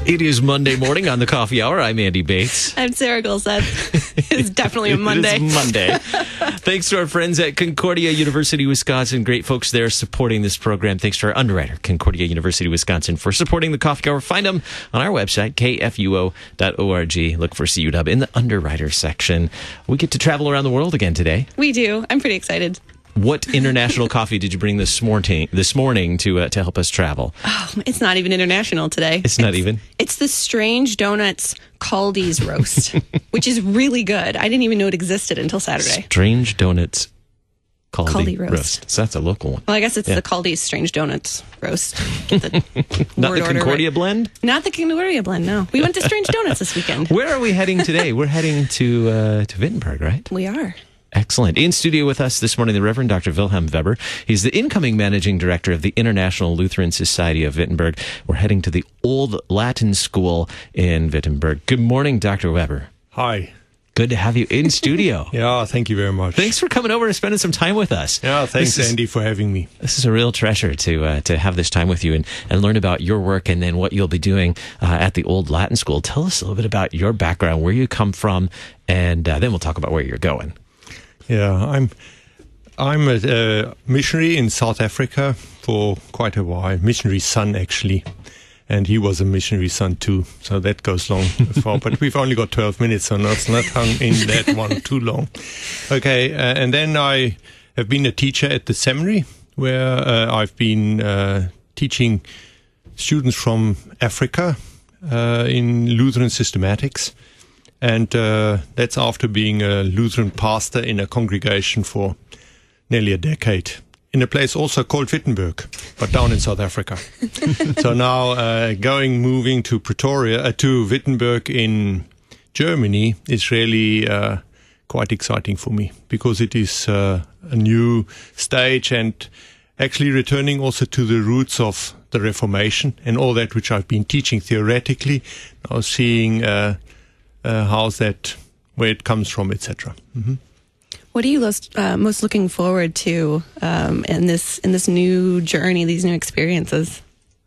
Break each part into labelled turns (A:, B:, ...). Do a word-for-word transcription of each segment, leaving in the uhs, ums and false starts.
A: It is Monday morning on the Coffee Hour. I'm Andy Bates.
B: I'm Sarah Gulseth. It's definitely a Monday.
A: It is Monday. Thanks to our friends at Concordia University, Wisconsin. Great folks there supporting this program. Thanks to our underwriter, Concordia University, Wisconsin, for supporting the Coffee Hour. Find them on our website, K F U O dot org. Look for C U W in the underwriter section. We get to travel around the world again today.
B: We do. I'm pretty excited.
A: What international coffee did you bring this morning this morning to uh, to help us travel?
B: Oh, it's not even international today.
A: It's not even?
B: It's the Strange Donuts Caldi's Roast, which is really good. I didn't even know it existed until Saturday.
A: Strange Donuts Caldi,
B: Caldi roast.
A: roast. So that's a local one.
B: Well, I guess it's
A: Yeah.
B: the Caldi's Strange Donuts Roast. Get the
A: Not
B: word
A: the
B: order
A: Concordia
B: right.
A: blend?
B: Not the Concordia blend, no. We went to Strange Donuts this weekend.
A: Where are we heading today? We're heading to uh, to Wittenberg, right?
B: We are.
A: Excellent. In studio with us this morning, the Reverend Doctor Wilhelm Weber. He's the incoming managing director of the International Lutheran Society of Wittenberg. We're heading to the Old Latin School in Wittenberg. Good morning, Doctor Weber.
C: Hi.
A: Good to have you in studio.
C: Yeah, thank you very much.
A: Thanks for coming over and spending some time with us.
C: Yeah, thanks,
A: This is-
C: Andy, for having me.
A: This is a real treasure to uh, to have this time with you and, and learn about your work and then what you'll be doing uh, at the Old Latin School. Tell us a little bit about your background, where you come from, and uh, then we'll talk about where you're going.
C: Yeah, I'm I'm a uh, missionary in South Africa for quite a while. Missionary son, actually. And he was a missionary son, too. So that goes long as well. But we've only got twelve minutes, so let's not hung in that one too long. Okay, uh, and then I have been a teacher at the seminary, where uh, I've been uh, teaching students from Africa uh, in Lutheran systematics. And uh, that's after being a Lutheran pastor in a congregation for nearly a decade in a place also called Wittenberg, but down in South Africa. So now uh, going, moving to Pretoria, uh, to Wittenberg in Germany is really uh, quite exciting for me because it is uh, a new stage and actually returning also to the roots of the Reformation and all that which I've been teaching theoretically, now seeing uh, Uh, how's that, where it comes from, et cetera. Mm-hmm.
B: What are you most, uh, most looking forward to um, in this in this new journey, these new experiences?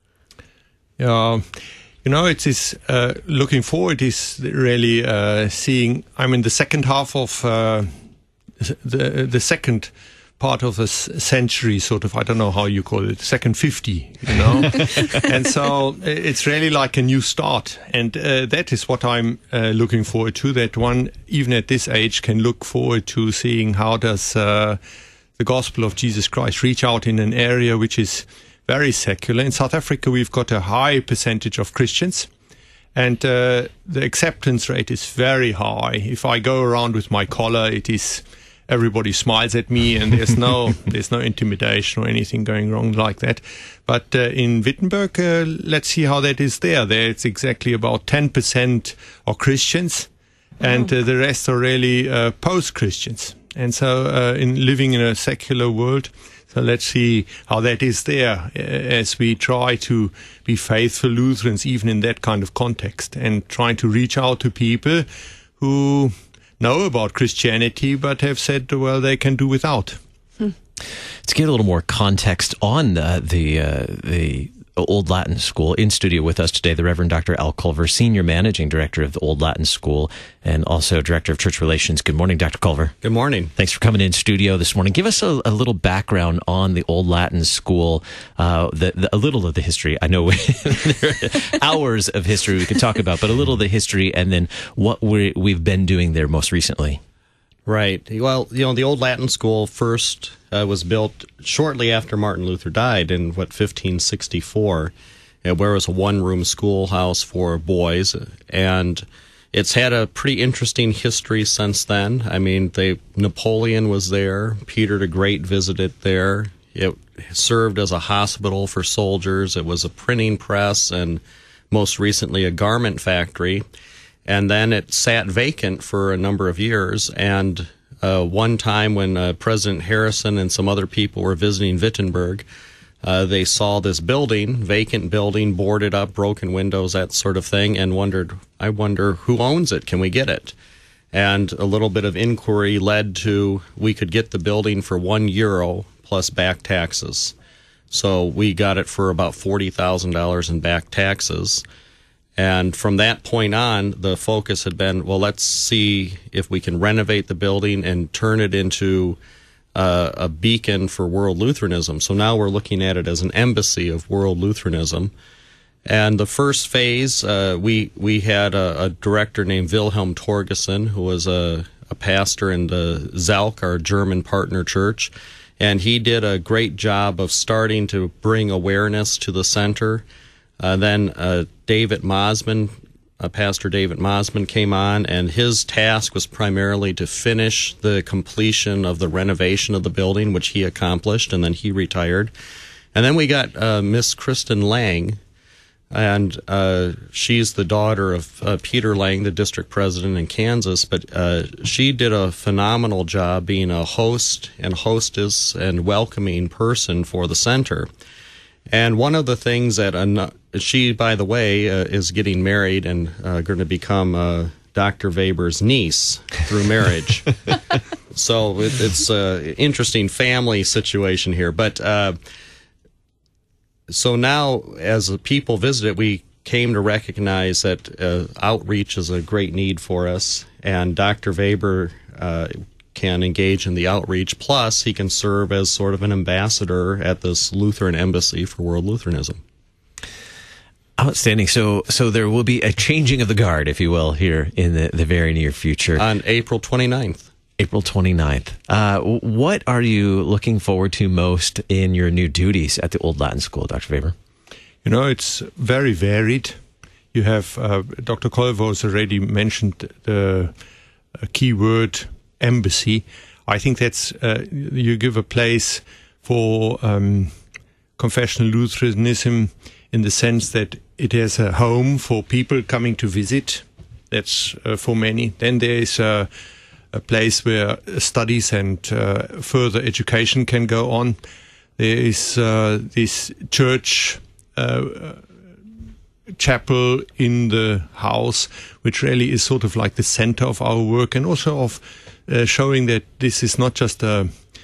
C: Yeah, you know, it is uh, looking forward is really uh, seeing. I'm in the second half of uh, the the second part of a century, sort of. I don't know how you call it, second fifty, you know. And so it's really like a new start, and uh, that is what I'm uh, looking forward to. That one, even at this age, can look forward to seeing how does uh, the gospel of Jesus Christ reach out in an area which is very secular. In South Africa, we've got a high percentage of Christians, and uh, the acceptance rate is very high. If I go around with my collar, it is everybody smiles at me, and there's no there's no intimidation or anything going wrong like that. But uh, in Wittenberg, uh, let's see how that is there. There, it's exactly about ten percent are Christians, and uh, the rest are really uh, post-Christians. And so, uh, in living in a secular world, so let's see how that is there uh, as we try to be faithful Lutherans, even in that kind of context, and trying to reach out to people who know about Christianity, but have said, well, they can do without.
B: Hmm.
A: To get a little more context on the the, uh, the Old Latin School, in studio with us today, the Reverend Doctor Al Culver, Senior Managing Director of the Old Latin School and also Director of Church Relations. Good morning, Doctor Culver.
D: Good morning.
A: Thanks for coming in studio this morning. Give us a, a little background on the Old Latin School, uh, the, the, a little of the history. I know there are hours of history we could talk about, but a little of the history and then what we we've been doing there most recently.
D: Right. Well, you know, the Old Latin School first uh, was built shortly after Martin Luther died in, what, fifteen sixty-four, uh, where it was a one-room schoolhouse for boys. And it's had a pretty interesting history since then. I mean, they Napoleon was there. Peter the Great visited there. It served as a hospital for soldiers. It was a printing press and most recently a garment factory. And then it sat vacant for a number of years. And uh, one time when uh, President Harrison and some other people were visiting Wittenberg, uh, they saw this building, vacant building, boarded up, broken windows, that sort of thing, and wondered, I wonder who owns it? Can we get it? And a little bit of inquiry led to we could get the building for one euro plus back taxes. So we got it for about forty thousand dollars in back taxes. And from that point on, the focus had been, well, let's see if we can renovate the building and turn it into uh, a beacon for world Lutheranism. So now we're looking at it as an embassy of world Lutheranism. And the first phase, uh, we we had a, a director named Wilhelm Torgerson, who was a, a pastor in the Zelk, our German partner church. And he did a great job of starting to bring awareness to the center. Uh, then uh, David Mosman, uh, Pastor David Mosman came on, and his task was primarily to finish the completion of the renovation of the building, which he accomplished, and then he retired. And then we got uh, Miss Kristen Lang, and uh, she's the daughter of uh, Peter Lang, the district president in Kansas, but uh, she did a phenomenal job being a host and hostess and welcoming person for the center. And one of the things that uh, she, by the way, uh, is getting married and uh, going to become uh, Doctor Weber's niece through marriage. So it, it's an interesting family situation here. But uh, so now, as people visited, we came to recognize that uh, outreach is a great need for us, and Doctor Weber uh, can engage in the outreach. Plus, he can serve as sort of an ambassador at this Lutheran embassy for world Lutheranism.
A: Outstanding. So, so there will be a changing of the guard, if you will, here in the, the very near future.
D: On April twenty-ninth.
A: April twenty-ninth. Uh, what are you looking forward to most in your new duties at the Old Latin School, Doctor Weber?
C: You know, it's very varied. You have, uh, Doctor Kolvos already mentioned the uh, key word embassy. I think that's, uh, you give a place for um, confessional Lutheranism in the sense that it has a home for people coming to visit. That's uh, for many. Then there is a, a place where studies and uh, further education can go on. There is uh, this church uh, chapel in the house, which really is sort of like the center of our work, and also of uh, showing that this is not just a,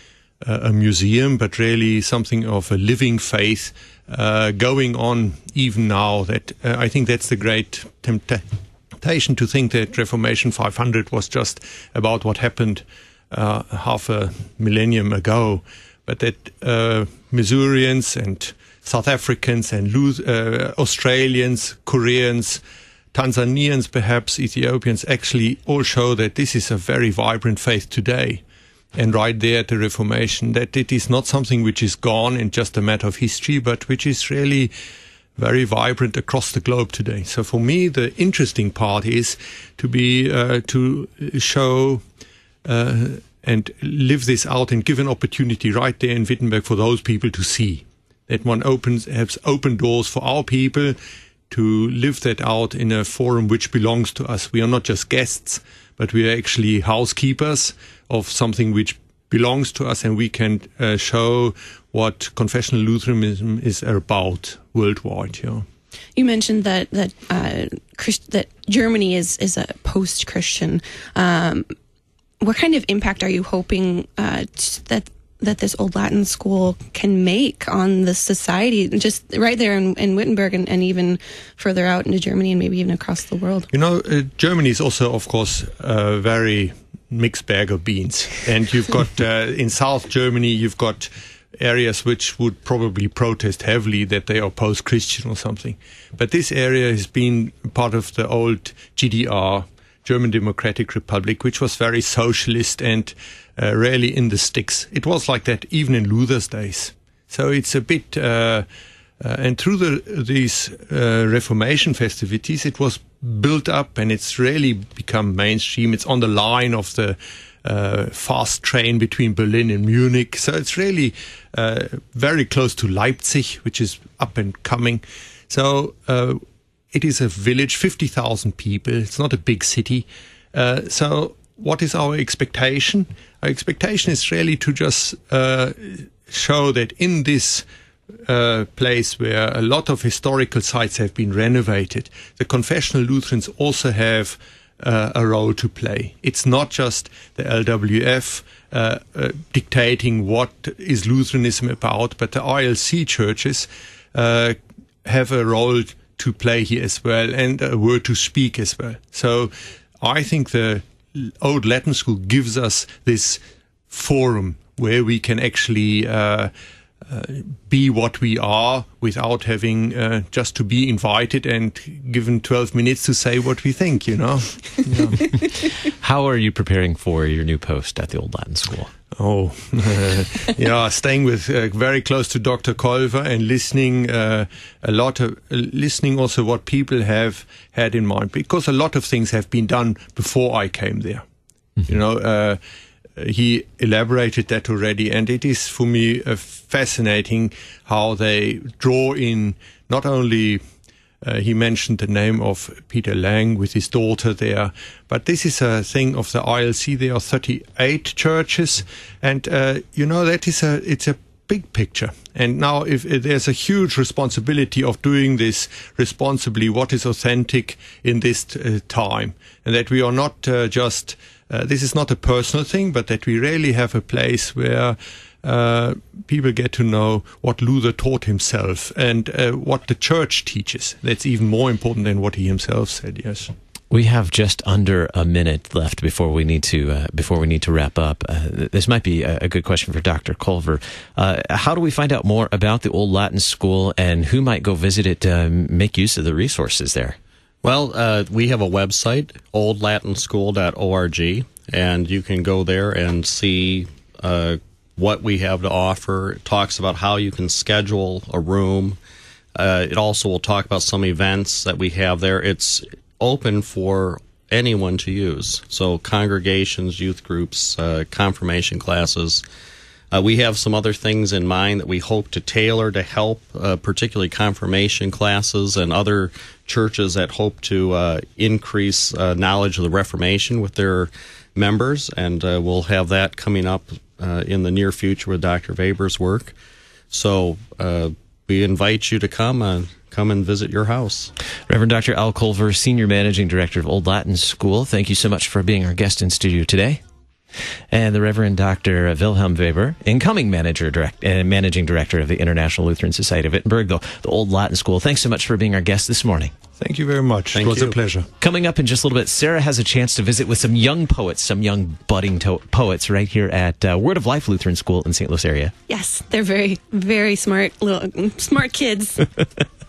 C: a museum, but really something of a living faith uh, going on even now. That uh, I think that's the great temptation to think that Reformation five hundred was just about what happened uh, half a millennium ago, but that uh, Missourians and South Africans and uh, Australians, Koreans, Tanzanians, perhaps Ethiopians, actually all show that this is a very vibrant faith today. And right there at the Reformation, that it is not something which is gone in just a matter of history, but which is really very vibrant across the globe today. So for me, the interesting part is to be uh, to show uh, and live this out and give an opportunity right there in Wittenberg for those people to see. That one opens, has open doors for our people to live that out in a forum which belongs to us. We are not just guests, but we are actually housekeepers of something which belongs to us, and we can uh, show what confessional Lutheranism is about worldwide. Yeah.
B: You mentioned that that uh, Christ- that Germany is is a post-Christian. Um, what kind of impact are you hoping uh, t- that that this Old Latin School can make on the society, just right there in, in Wittenberg, and, and even further out into Germany and maybe even across the world?
C: You know, uh, Germany is also, of course, a very mixed bag of beans. And you've got, uh, in South Germany, you've got areas which would probably protest heavily that they are post-Christian or something. But this area has been part of the old G D R, German Democratic Republic, which was very socialist and uh, really in the sticks. It was like that even in Luther's days. So it's a bit, uh, uh, and through the, these uh, Reformation festivities, it was built up and it's really become mainstream. It's on the line of the uh, fast train between Berlin and Munich. So it's really uh, very close to Leipzig, which is up and coming. So uh, it is a village, fifty thousand people. It's not a big city. Uh, so what is our expectation? Our expectation is really to just uh, show that in this uh, place where a lot of historical sites have been renovated, the confessional Lutherans also have uh, a role to play. It's not just the L W F uh, uh, dictating what is Lutheranism about, but the I L C churches uh, have a role to play here as well, and a word to speak as well. So I think the old Latin school gives us this forum where we can actually uh, uh, be what we are without having uh, just to be invited and given twelve minutes to say what we think, you know. Yeah.
A: How are you preparing for your new post at the Old Latin School?
C: Oh, uh, yeah, staying with uh, very close to Doctor Culver and listening uh, a lot of uh, listening also what people have had in mind, because a lot of things have been done before I came there. Mm-hmm. You know, uh, he elaborated that already, and it is for me uh, fascinating how they draw in not only. Uh, he mentioned the name of Peter Lang with his daughter there. But this is a thing of the I L C. There are thirty-eight churches. And, uh, you know, that is a, it's a big picture. And now if, if there's a huge responsibility of doing this responsibly, what is authentic in this uh, time. And that we are not uh, just, uh, this is not a personal thing, but that we really have a place where Uh, people get to know what Luther taught himself and uh, what the church teaches. That's even more important than what he himself said. Yes,
A: we have just under a minute left before we need to uh, before we need to wrap up. Uh, this might be a, a good question for Doctor Culver. Uh, how do we find out more about the Old Latin School, and who might go visit it to make use of the resources there?
D: Well, uh, we have a website, old latin school dot org, and you can go there and see Uh, what we have to offer. It talks about how you can schedule a room. Uh, it also will talk about some events that we have there. It's open for anyone to use. So congregations, youth groups, uh, confirmation classes. Uh, we have some other things in mind that we hope to tailor to help, uh, particularly confirmation classes and other churches that hope to uh, increase uh, knowledge of the Reformation with their members. And uh, we'll have that coming up Uh, in the near future with Doctor Weber's work. So uh, we invite you to come and come and visit your house.
A: Reverend Doctor Al Culver, Senior Managing Director of Old Latin School, thank you so much for being our guest in studio today. And the Reverend Doctor Wilhelm Weber, incoming manager direct, uh, Managing Director of the International Lutheran Society of Wittenberg, the, the Old Latin School. Thanks so much for being our guest this morning.
C: Thank you very much.
D: Thank
C: it was
D: you.
C: a pleasure.
A: Coming up in just a little bit, Sarah has a chance to visit with some young poets, some young budding to- poets right here at uh, Word of Life Lutheran School in Saint Louis area.
B: Yes, they're very, very smart, little, smart kids.